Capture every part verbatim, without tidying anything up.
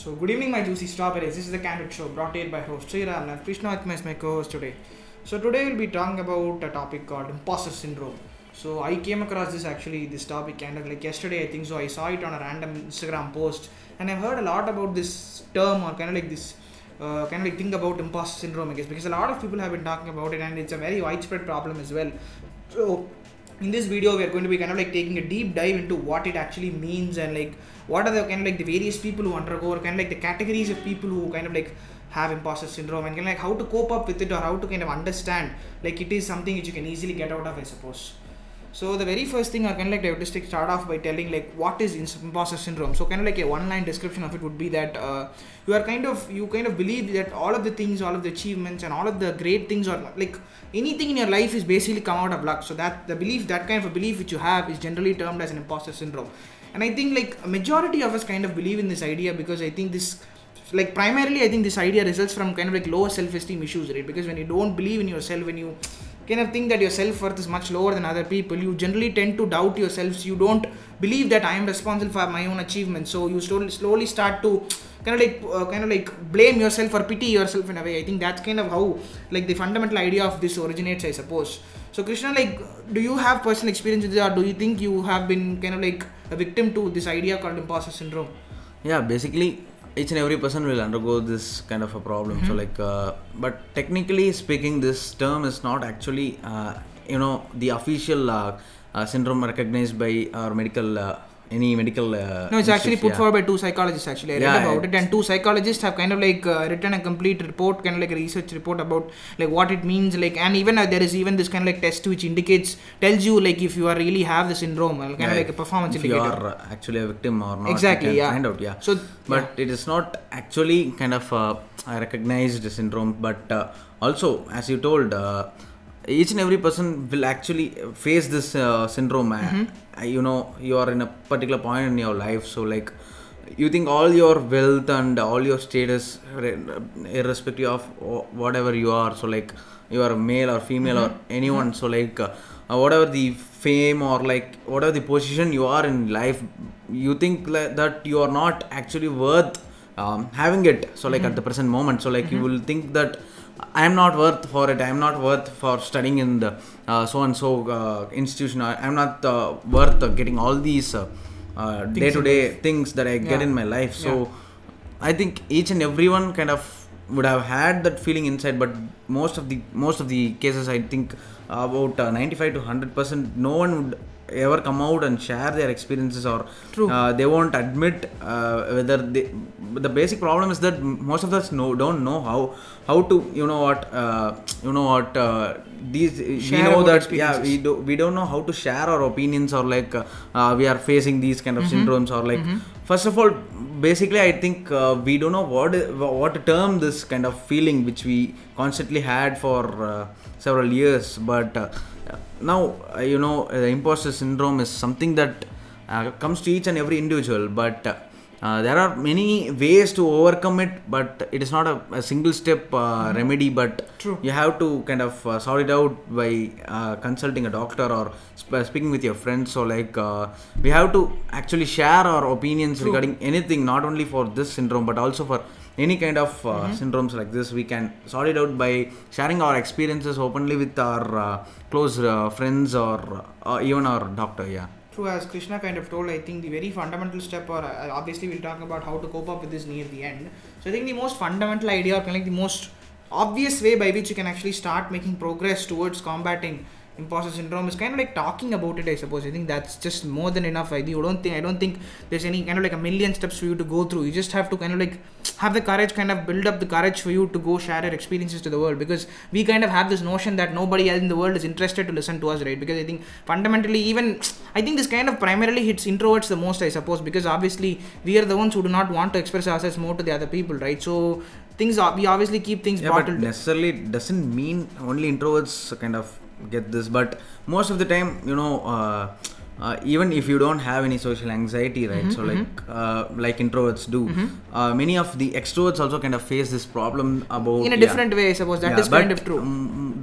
So, good evening, my juicy strawberries. This is the Candid Show brought to you by host Sriram and Krishna Atma is my co-host today. So, today we'll be talking about a topic called imposter syndrome. So, I came across this actually, this topic kind of like yesterday, I think so. I saw it on a random Instagram post, and I've heard a lot about this term or kind of like this. Uh, kind of like think about imposter syndrome, I guess, because a lot of people have been talking about it, and it's a very widespread problem as well. So, in this video, we are going to be kind of like taking a deep dive into what it actually means and like what are the kind of like the various people who undergo or kind of like the categories of people who kind of like have imposter syndrome and kind of like how to cope up with it or how to kind of understand like it is something which you can easily get out of, I suppose. So the very first thing I kind of like I would just start off by telling like what is imposter syndrome. So kind of like a one-line description of it would be that uh, you are kind of you kind of believe that all of the things, all of the achievements, and all of the great things, or like anything in your life is basically come out of luck. So that the belief, that kind of a belief which you have, is generally termed as an imposter syndrome. And I think like a majority of us kind of believe in this idea because I think this. Like primarily, I think this idea results from kind of like lower self-esteem issues, right? Because when you don't believe in yourself, when you kind of think that your self-worth is much lower than other people, you generally tend to doubt yourselves. You don't believe that I am responsible for my own achievements. So you slowly, slowly start to kind of like uh, kind of like blame yourself or pity yourself in a way. I think that's kind of how like the fundamental idea of this originates, I suppose. So Krishna, like, do you have personal experience with this, or do you think you have been kind of like a victim to this idea called imposter syndrome? Yeah, basically each and every person will undergo this kind of a problem. Mm-hmm. So like uh, but technically speaking, this term is not actually uh, you know the official uh, uh, syndrome recognized by our medical uh, any medical uh, no, it's actually put yeah. forward by two psychologists actually. I read yeah, about it, and two psychologists have kind of like uh, written a complete report, kind of like a research report about like what it means, like, and even uh, there is even this kind of like test which indicates, tells you like if you are really have the syndrome, kind yeah, of like a performance if indicator. If you are actually a victim or not, exactly, you can yeah. find out, yeah. So, but yeah. it is not actually kind of uh, a recognized syndrome, but uh, also as you told. Uh, each and every person will actually face this uh, syndrome. Mm-hmm. uh, you know you are in a particular point in your life, so like you think all your wealth and all your status, irrespective of whatever you are, so like you are male or female mm-hmm. or anyone, mm-hmm. so like uh, whatever the fame or like whatever the position you are in life, you think like that you are not actually worth um, having it, so like mm-hmm. at the present moment, so like mm-hmm. you will think that I am not worth for it. I am not worth for studying in the uh, so and so uh, institution. I am not uh, worth uh, getting all these uh, uh, day-to-day things that I yeah. get in my life. So yeah. I think each and everyone kind of would have had that feeling inside. But most of the most of the cases, I think about uh, ninety-five to one hundred percent, no one would ever come out and share their experiences, or uh, they won't admit uh, whether they. The basic problem is that most of us know don't know how how to you know what uh, you know what uh, these share we know that yeah we do we don't know how to share our opinions, or like uh, uh, we are facing these kind of mm-hmm. syndromes, or like mm-hmm. first of all, basically I think uh, we don't know what what to term this kind of feeling which we constantly had for uh, several years, but uh, now uh, you know the imposter syndrome is something that uh, comes to each and every individual, but uh, uh, there are many ways to overcome it, but it is not a, a single step uh, mm-hmm. remedy, but True. You have to kind of uh, sort it out by uh, consulting a doctor or sp- speaking with your friends. So like uh, we have to actually share our opinions True. Regarding anything, not only for this syndrome but also for any kind of uh, mm-hmm. syndromes like this. We can sort it out by sharing our experiences openly with our uh, close uh, friends, or uh, even our doctor. Yeah. True, as Krishna kind of told, I think the very fundamental step, or uh, obviously we'll talk about how to cope up with this near the end. So I think the most fundamental idea, or kind of like the most obvious way by which you can actually start making progress towards combating imposter syndrome is kind of like talking about it, I suppose. I think that's just more than enough. I don't think I don't think there's any kind of like a million steps for you to go through. You just have to kind of like have the courage, kind of build up the courage for you to go share your experiences to the world, because we kind of have this notion that nobody else in the world is interested to listen to us, right? Because I think fundamentally, even I think this kind of primarily hits introverts the most, I suppose, because obviously we are the ones who do not want to express ourselves more to the other people, right? So things are, we obviously keep things yeah, bottled. But necessarily doesn't mean only introverts kind of get this, but most of the time, you know uh, uh, even if you don't have any social anxiety, right? Mm-hmm, so like mm-hmm. uh, like introverts do, mm-hmm. uh, many of the extroverts also kind of face this problem about in a different yeah. way, I suppose. That yeah, is kind of true. Um,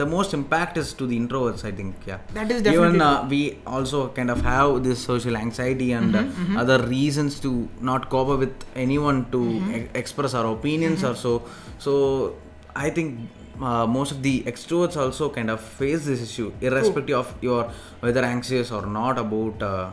the most impact is to the introverts, I think. Yeah, that is definitely even uh, we also kind of have this social anxiety and mm-hmm, uh, mm-hmm. other reasons to not cope up with anyone to mm-hmm. e- express our opinions mm-hmm. or so. So I think uh, most of the extroverts also kind of face this issue, irrespective True. of your whether anxious or not about uh,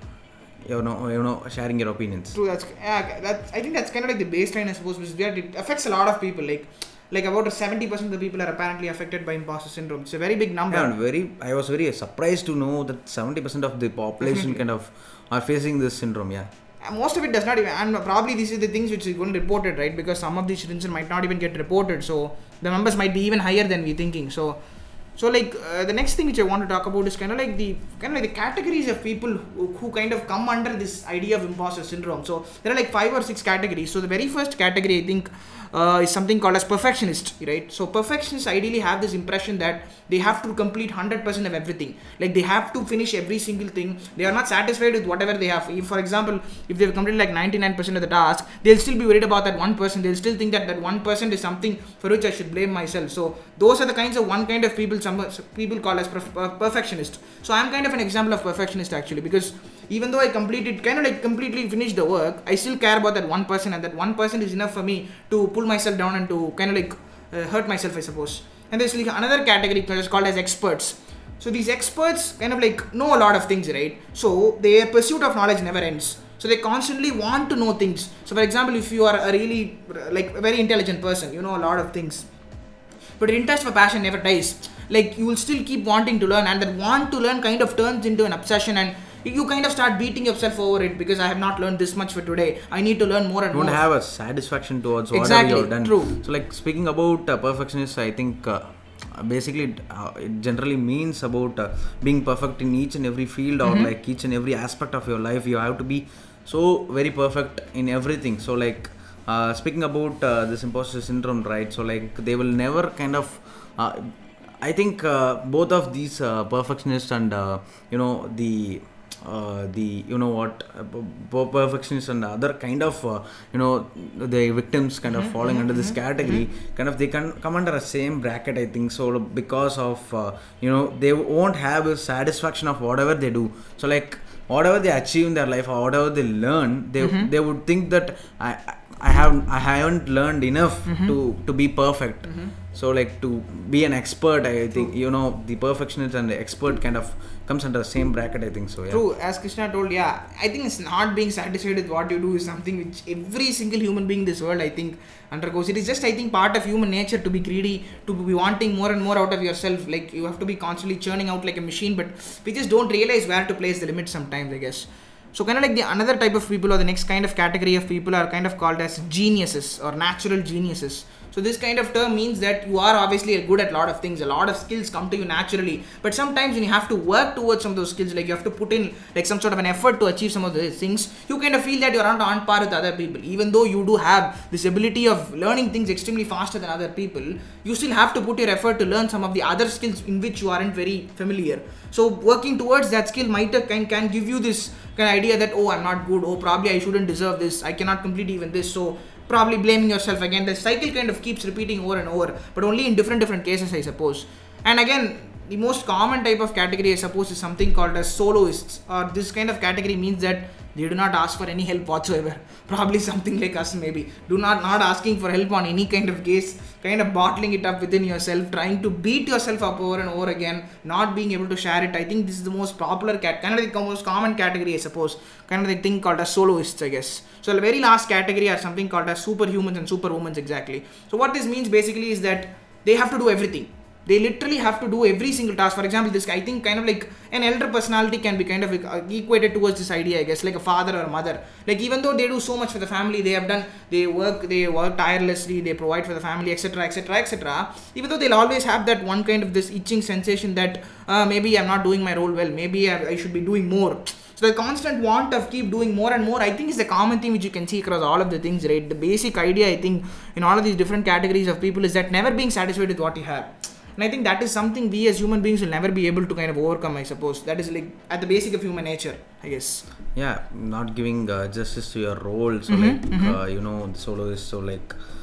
you know you know sharing your opinions. True. That's yeah. That's I think that's kind of like the baseline, I suppose, which is where it affects a lot of people. Like. Like about seventy percent of the people are apparently affected by imposter syndrome. It's a very big number. Yeah, and very. I was very surprised to know that seventy percent of the population Definitely. kind of are facing this syndrome. Yeah. And most of it does not even. And probably these are the things which is going to report it, right? Because some of these incidents might not even get reported. So the numbers might be even higher than we're thinking. So. So like uh, the next thing which I want to talk about is kind of like the kind of like the categories of people who, who kind of come under this idea of imposter syndrome. So there are like five or six categories. So the very first category I think uh, is something called as perfectionist, right? So perfectionists ideally have this impression that they have to complete one hundred percent of everything. Like they have to finish every single thing. They are not satisfied with whatever they have. If, for example, if they've completed like ninety-nine percent of the task, they'll still be worried about that one percent. They'll still think that that one percent is something for which I should blame myself. So those are the kinds of one kind of people some people call as perf- perfectionist. So I'm kind of an example of perfectionist actually, because even though I completed kind of like completely finished the work, I still care about that one percent, and that one percent is enough for me to pull myself down and to kind of like uh, hurt myself, I suppose. And there's like another category which is called as experts. So these experts kind of like know a lot of things, right? So their pursuit of knowledge never ends. So they constantly want to know things. So for example, if you are a really like a very intelligent person, you know a lot of things, but your interest for passion never dies. Like you will still keep wanting to learn, and that want to learn kind of turns into an obsession, and you kind of start beating yourself over it because I have not learned this much for today. I need to learn more and you more. Don't have a satisfaction towards exactly, whatever you've done. True. So like speaking about uh, perfectionists, I think uh, basically uh, it generally means about uh, being perfect in each and every field or mm-hmm. like each and every aspect of your life. You have to be so very perfect in everything. So like uh, speaking about uh, this imposter syndrome, right? So like they will never kind of uh, I think uh, both of these uh, perfectionists and uh, you know the uh, the you know what uh, perfectionists and other kind of uh, you know the victims kind of mm-hmm, falling mm-hmm, under this category mm-hmm. kind of they can come under a same bracket, I think so, because of uh, you know they won't have a satisfaction of whatever they do. So like whatever they achieve in their life or whatever they learn, they mm-hmm. they would think that I I have I haven't learned enough mm-hmm. to to be perfect. Mm-hmm. So like to be an expert, I think True. you know the perfectionist and the expert kind of comes under the same bracket, I think so. Yeah. True, as Krishna told, yeah, I think it's not being satisfied with what you do is something which every single human being in this world, I think, undergoes. It is just, I think, part of human nature to be greedy, to be wanting more and more out of yourself. Like you have to be constantly churning out like a machine, but we just don't realize where to place the limit sometimes, I guess. So kind of like the another type of people or the next kind of category of people are kind of called as geniuses or natural geniuses. So this kind of term means that you are obviously good at a lot of things. A lot of skills come to you naturally. But sometimes when you have to work towards some of those skills, like you have to put in like some sort of an effort to achieve some of those things, you kind of feel that you're not on par with other people. Even though you do have this ability of learning things extremely faster than other people, you still have to put your effort to learn some of the other skills in which you aren't very familiar. So working towards that skill might have, can, can give you this kind of idea that, oh, I'm not good. Oh, probably I shouldn't deserve this. I cannot complete even this. So probably blaming yourself again. The cycle kind of keeps repeating over and over, but only in different different cases, I suppose. And again, the most common type of category, I suppose, is something called as soloists. Or this kind of category means that they do not ask for any help whatsoever. Probably something like us, maybe. Do not not asking for help on any kind of case, kind of bottling it up within yourself, trying to beat yourself up over and over again, not being able to share it. I think this is the most popular cat, kind of the most common category, I suppose. Kind of the thing called as soloists, I guess. So the very last category are something called as superhumans and superwomen, exactly. So what this means basically is that they have to do everything. They literally have to do every single task. For example, this I think kind of like an elder personality can be kind of equated towards this idea, I guess, like a father or a mother. Like even though they do so much for the family, they have done, they work, they work tirelessly, they provide for the family, et cetera, et cetera, et cetera. Even though they'll always have that one kind of this itching sensation that uh, maybe I'm not doing my role well, maybe I, I should be doing more. So the constant want of keep doing more and more, I think, is the common thing which you can see across all of the things, right? The basic idea, I think, in all of these different categories of people is that never being satisfied with what you have. And I think that is something we as human beings will never be able to kind of overcome, I suppose. That is like at the basic of human nature, I guess. Yeah, not giving uh, justice to your role. So mm-hmm, like, mm-hmm. Uh, you know, the soloist, so like,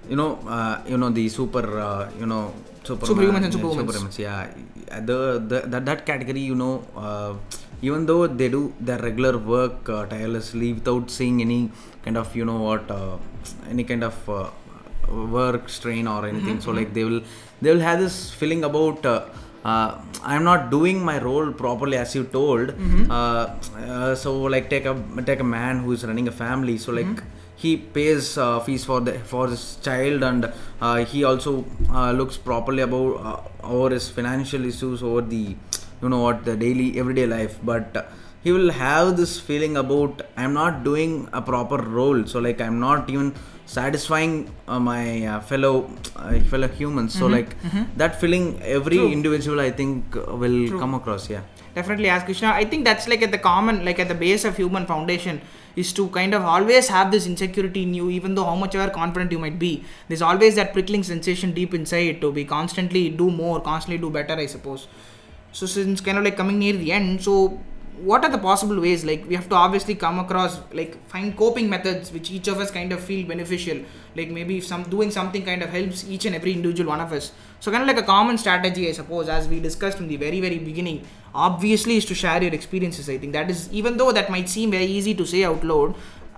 you know uh, you know the super uh, you know Superman, Superhumans and yeah, Superwomans. Superhumans, yeah. The, the that, that category, you know, uh, even though they do their regular work uh, tirelessly without seeing any kind of, you know what, uh, any kind of uh, work strain or anything. Mm-hmm, so like they will they will have this feeling about uh, uh, I'm not doing my role properly, as you told. Mm-hmm. uh, uh, so like take a take a man who is running a family. So like Mm-hmm. he pays uh, fees for the for his child, and uh, he also uh, looks properly about uh, over his financial issues, over the, you know what, the daily everyday life. But uh, he will have this feeling about I'm not doing a proper role. So like I'm not even satisfying uh, my uh, fellow uh, fellow humans. So Mm-hmm. like Mm-hmm. that feeling every True. individual, I think, uh, will True. come across. Yeah. Definitely, as Krishna, I think that's like at the common, like at the base of human foundation, is to kind of always have this insecurity in you, even though how much ever confident you might be. There's always that prickling sensation deep inside to be constantly do more, constantly do better, I suppose. So since kind of like coming near the end, so what are the possible ways? Like we have to obviously come across, like find coping methods which each of us kind of feel beneficial. Like maybe if some doing something kind of helps each and every individual one of us. So kind of like a common strategy, I suppose, as we discussed from the very very beginning, obviously is to share your experiences. I think that is, even though that might seem very easy to say out loud,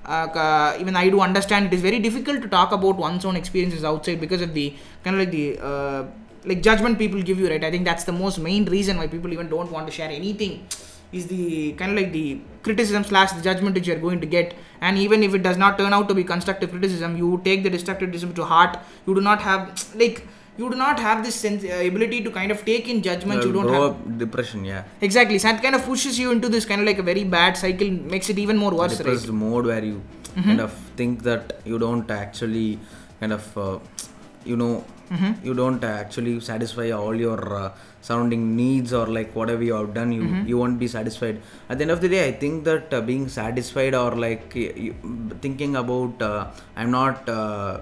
uh, even I do understand it is very difficult to talk about one's own experiences outside because of the kind of like the uh, like judgment people give you, right? I think that's the most main reason why people even don't want to share anything, is the kind of like the criticism slash the judgment which you're going to get. And even if it does not turn out to be constructive criticism, you take the destructive criticism to heart. You do not have like you do not have this sense, uh, ability to kind of take in judgment. Uh, You don't grow have up depression. Yeah. exactly. So that kind of pushes you into this kind of like a very bad cycle, makes it even more worse, Depressed right? mode where you Mhm. kind of think that you don't actually kind of uh, you know Mhm. you don't actually satisfy all your uh, surrounding needs, or like whatever you have done, you Mhm. you won't be satisfied. At the end of the day, I think that uh, being satisfied, or like y- you, thinking about uh, I'm not uh,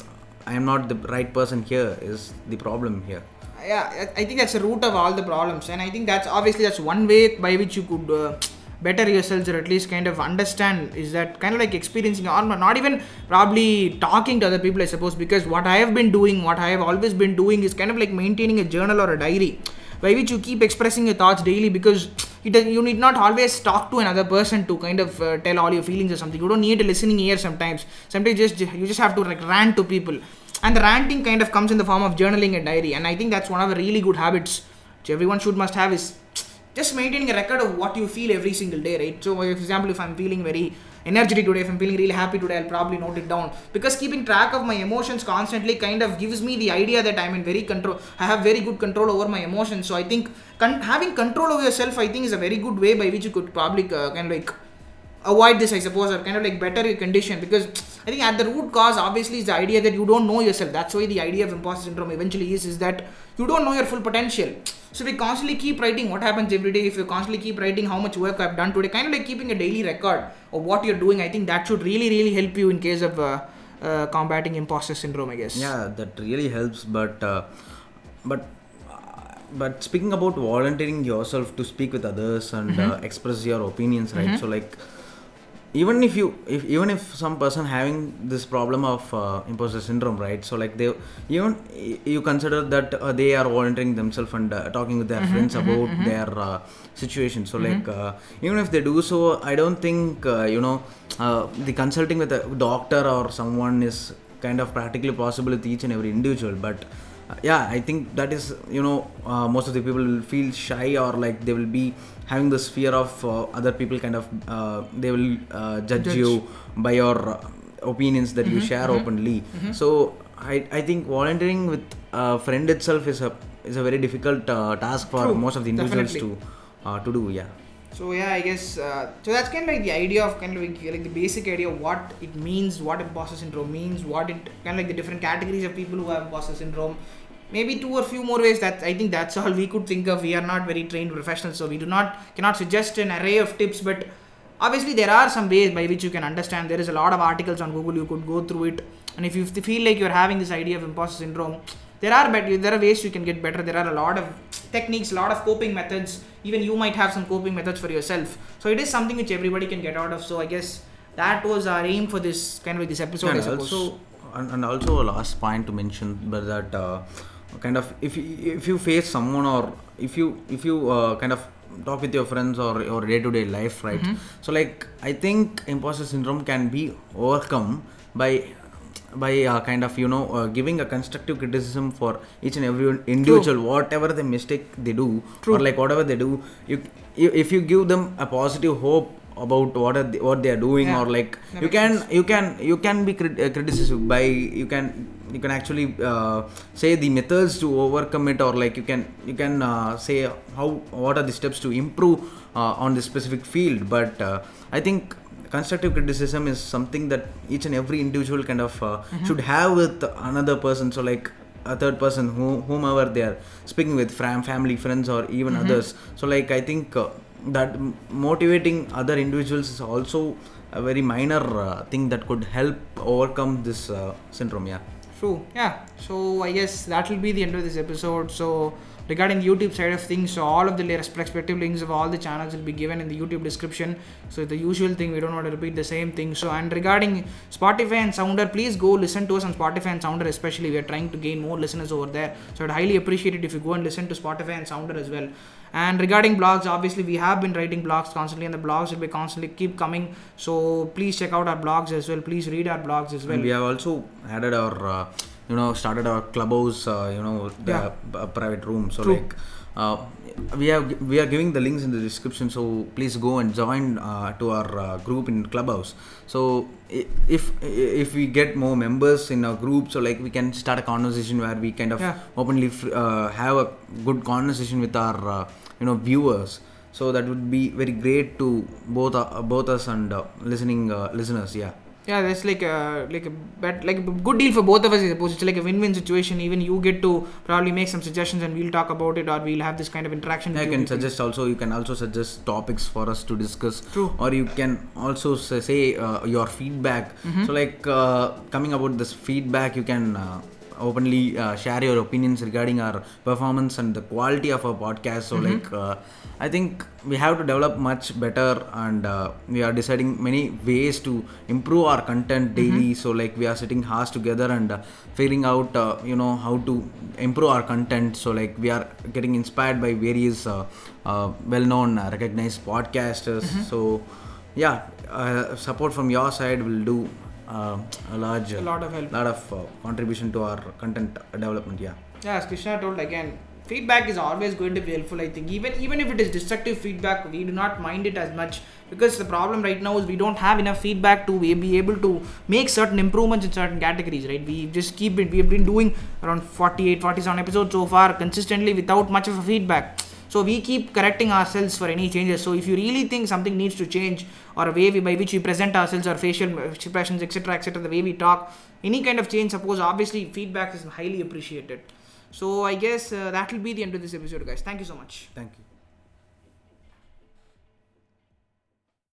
I'm not the right person here, is the problem here. Yeah, I I think that's the root of all the problems, and I think that's obviously that's one way by which you could uh, better yourselves, or at least kind of understand, is that kind of like experiencing, or not even probably talking to other people, I suppose, because what I have been doing, what I have always been doing, is kind of like maintaining a journal or a diary by which you keep expressing your thoughts daily, because it does, you need not always talk to another person to kind of uh, tell all your feelings or something. You don't need a listening ear sometimes. Sometimes just you just have to like rant to people, and the ranting kind of comes in the form of journaling and diary. And I think that's one of the really good habits which everyone should must have, is just maintaining a record of what you feel every single day, right? So for example, if I'm feeling very energetic today, if I'm feeling really happy today, I'll probably note it down, because keeping track of my emotions constantly kind of gives me the idea that I'm in very control, I have very good control over my emotions. So I think con- having control over yourself, I think, is a very good way by which you could probably uh, kind of like avoid this, I suppose, or kind of like better your condition. Because I think at the root cause obviously is the idea that you don't know yourself. That's why the idea of imposter syndrome eventually is is that you don't know your full potential. So we constantly keep writing what happens every day. If you constantly keep writing how much work I've done today, kind of like keeping a daily record of what you're doing, I think that should really really help you in case of uh, uh, combating imposter syndrome, I guess. Yeah, that really helps. But uh, but but speaking about volunteering yourself to speak with others and Mhm. uh, express your opinions, right? Mhm. So like, even if you if even if some person having this problem of uh, imposter syndrome, right? So like they even you consider that uh, they are volunteering themselves and uh, talking with their Mhm, friends mhm, about mhm. their uh, situation. So Mhm. like uh, even if they do so, I don't think uh, you know uh, the consulting with a doctor or someone is kind of practically possible with each and every individual. But uh, yeah, I think that is, you know uh, most of the people will feel shy, or like they will be having this fear of uh, other people kind of uh, they will uh, judge, Judge. you by your uh, opinions that you Mhm, share mhm, openly. mhm. So I, I think volunteering with a friend itself is a is a very difficult uh, task for True, most of the individuals definitely. to uh, to do. Yeah. So yeah, I guess uh, so. That's kind of like the idea of kind of like, like the basic idea of what it means, what imposter syndrome means, what it kind of like the different categories of people who have imposter syndrome. Maybe two or few more ways. That I think that's all we could think of. We are not very trained professionals, so we do not cannot suggest an array of tips. But obviously, there are some ways by which you can understand. There is a lot of articles on Google. You could go through it, and if you feel like you're having this idea of imposter syndrome, there are better, there are ways you can get better. There are a lot of techniques, a lot of coping methods. Even you might have some coping methods for yourself. So it is something which everybody can get out of. So I guess that was our aim for this kind of like this episode, And I suppose. also and, and also a last point to mention, but that uh, kind of if you, if you face someone, or if you if you uh, kind of talk with your friends or your day-to-day life, right? Mm-hmm. So like I think imposter syndrome can be overcome by by uh, kind of you know uh, giving a constructive criticism for each and every individual. True. Whatever the mistake they do. True. Or like whatever they do, you, you if you give them a positive hope about what are they, what they are doing, yeah. Or like that you can sense. you can you can be crit- uh, criticized by you can you can actually uh, say the methods to overcome it, or like you can you can uh, say how what are the steps to improve uh, on this specific field. But uh, I think constructive criticism is something that each and every individual kind of uh, mm-hmm. should have with another person. So like a third person, who, whomever they are speaking with, fam, family, friends, or even mm-hmm. others. So like I think uh, that motivating other individuals is also a very minor uh, thing that could help overcome this uh, syndrome. Yeah. True. Yeah. So I guess that will be the end of this episode. So regarding the YouTube side of things, so all of the respective links of all the channels will be given in the YouTube description. So the usual thing, we don't want to repeat the same thing. So and regarding Spotify and Sounder, please go listen to us on Spotify and Sounder especially. We are trying to gain more listeners over there. So I'd highly appreciate it if you go and listen to Spotify and Sounder as well. And regarding blogs, obviously we have been writing blogs constantly, and the blogs will be constantly keep coming. So please check out our blogs as well. Please read our blogs as well. And we have also added our uh, you know started our clubhouse uh, you know the yeah. uh, private room. So True. like uh, we have we are giving the links in the description, so please go and join uh, to our uh, group in clubhouse. So if if we get more members in our group, so like we can start a conversation where we kind of yeah. openly uh, have a good conversation with our uh, you know viewers. So that would be very great to both uh, both us and uh, listening uh, listeners. Yeah. Yeah, that's like a like a bad, like a good deal for both of us. I suppose it's like a win-win situation. Even you get to probably make some suggestions, and we'll talk about it, or we'll have this kind of interaction. I can suggest also. You can also suggest topics for us to discuss. True. Or you can also say uh, your feedback. Mm-hmm. So like uh, coming about this feedback, you can uh, openly uh, share your opinions regarding our performance and the quality of our podcast. So mm-hmm. like uh, I think we have to develop much better, and uh, we are deciding many ways to improve our content daily. Mm-hmm. So like we are sitting hours together and uh, figuring out uh, you know how to improve our content. So like we are getting inspired by various uh, uh, well-known uh, recognized podcasters. Mm-hmm. So yeah, uh, support from your side will do uh, a large a lot of help, lot of uh, contribution to our content development. Yeah. Yeah, as Krishna told again, feedback is always going to be helpful. I think even even if it is destructive feedback, we do not mind it as much, because the problem right now is we don't have enough feedback to be able to make certain improvements in certain categories, right? We just keep it. We have been doing around forty-eight, forty-seven episodes so far consistently without much of a feedback. So we keep correcting ourselves for any changes. So if you really think something needs to change, or a way we, by which we present ourselves, or facial expressions, et cetera, et cetera, the way we talk, any kind of change, suppose obviously feedback is highly appreciated. So I guess uh, that will be the end of this episode, guys. Thank you so much. Thank you.